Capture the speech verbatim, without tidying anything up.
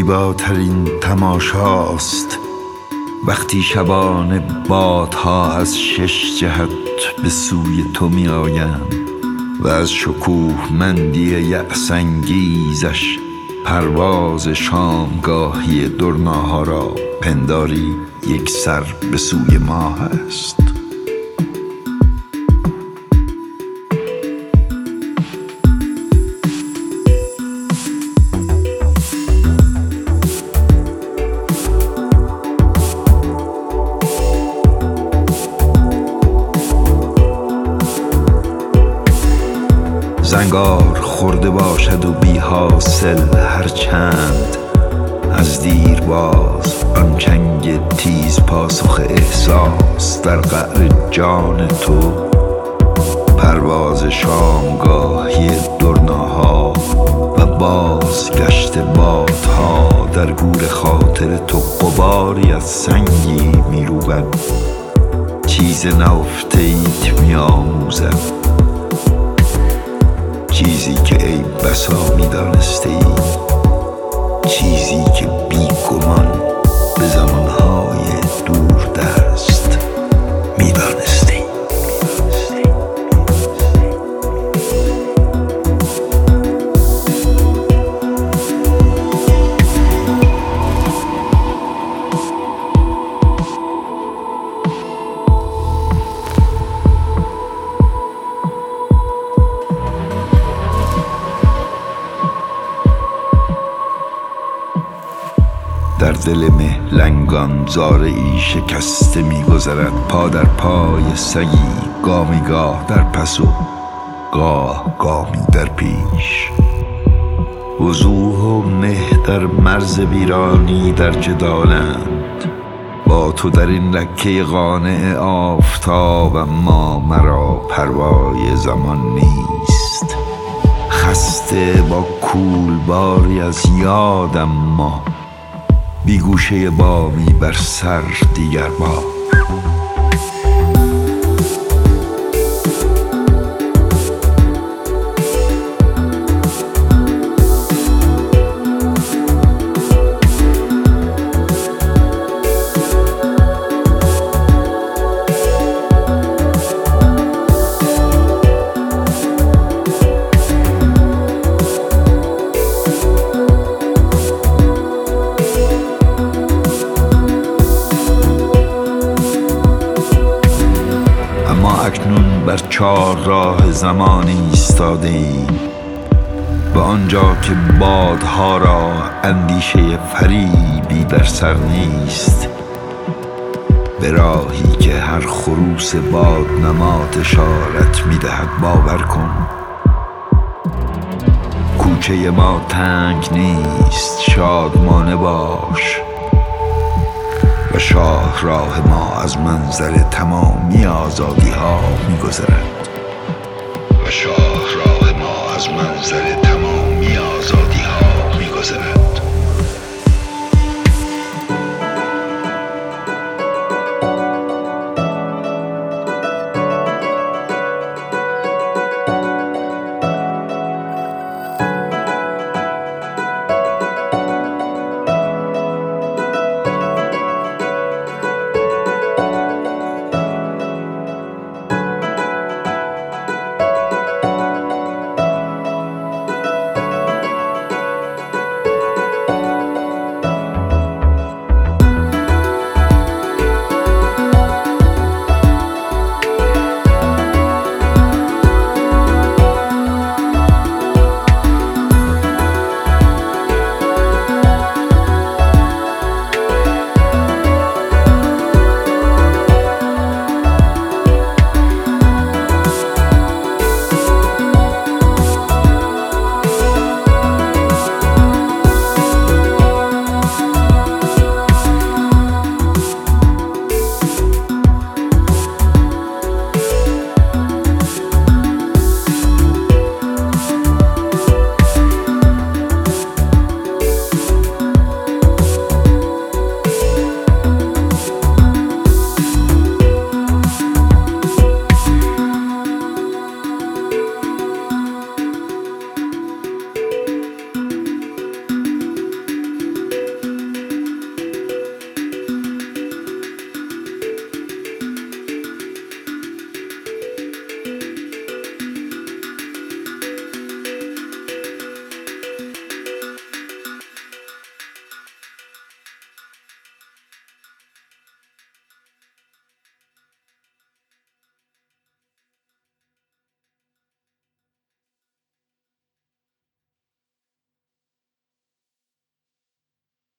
زیباترین تماشاست وقتی شبان بادها از شش جهت به سوی تو می آیند و از شکوهمندی یأس انگیزش پرواز شامگاهی درناها را پنداری یک سر به سوی ماه است. زنگار خورده باشد و بی حاصل هرچند از دیر باز آن چنگ تیز پاسخ احساس در قعر جان تو پرواز شامگاهی درناها و بازگشت بادها در گور خاطر تو غباری از سنگی می روبد چیز نهفته ایت می آموزد، چیزی که ای بسا می دانسته ای، چیزی که بی گمان به زمانهای دور دست می دانسته ای. در دل مه لنگان زاره ای شکسته می گذرد پا در پای سگی، گامی گاه در پس و گاه گامی در پیش. وضوح و مه در مرز ویرانی در جدالند با تو در این لکه قانع آفتاب، اما مرا پروای زمان نیست. خسته با کولباری از یاد، اما بی گوشه بامی بر سر دیگر بار. اکنون بر چار راه زمانی ایستاده ایم و آنجا که بادها را اندیشه فریبی در سر نیست، به راهی که هر خروس باد نمات اشارت می دهد باور کن. کوچه ما تنگ نیست، شادمانه باش و شاه راه ما از منظر تمامی آزادی ها می گذرد و شاه راه ما از منظر